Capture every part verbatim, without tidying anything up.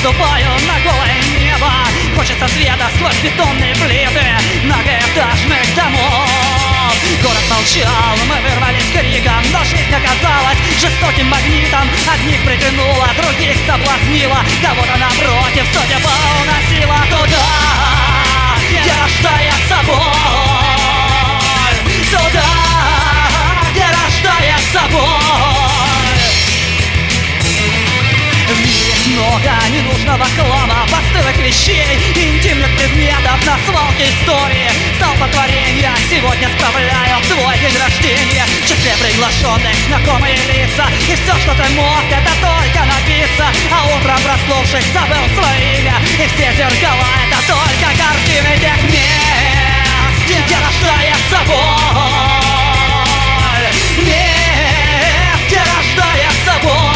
ступаю на голое небо. Хочется света сквозь бетонные плиты многоэтажных домов. Город молчал, мы вырвались криком, но жизнь оказалась жестоким магнитом. Одних притянула, других соблазнила, кого-то напротив судьба уносила туда, где рождается боль, туда, где рождается боль. В мире много ненужного хлама, постылых вещей, интимных предметов на свалке истории. Столпотворения сегодня справляю твой день рождения. В числе приглашенных знакомые лица, и все, что ты мог, это только напиться. А утром проснувшись забыл свое имя, и все зеркала — это только картины тех мест, где рождается боль, мест, где рождается боль.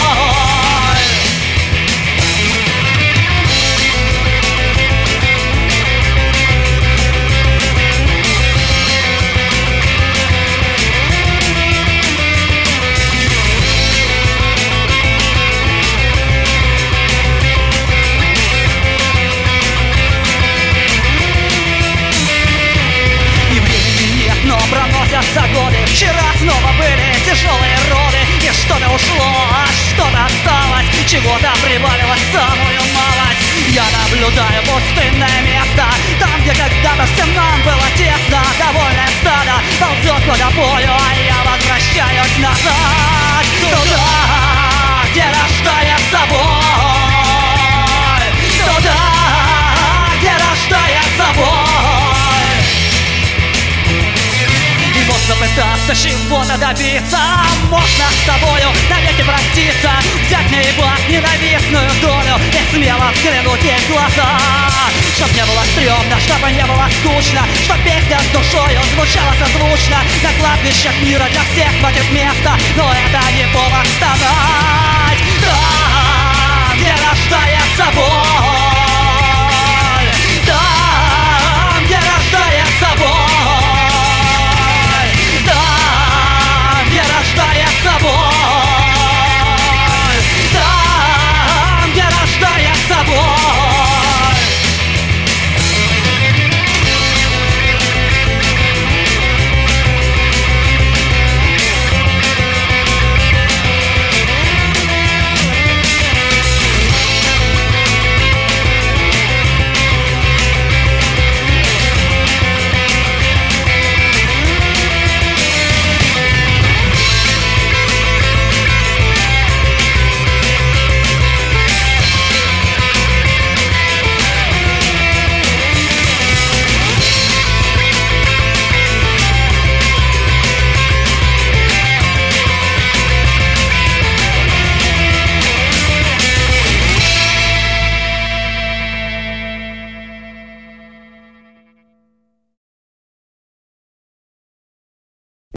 Проносятся годы, вчера снова были тяжелые роды. И что-то ушло, а что-то осталось, чего-то прибавилось самую малость. Я наблюдаю пустынное место, там, где когда-то всем нам было тесно. Довольное стадо ползет к водопою, а я возвращаюсь назад, туда, где рождается боль, туда, где рождается боль. Можно пытаться чего-то добиться, можно с тобою навеки проститься, взять на еба ненавистную долю и смело взглянуть ей в глаза. Чтоб не было стрёмно, чтобы не было скучно, чтоб песня с душою звучала созвучно. На кладбищах мира для всех хватит места, но это не повод стонать.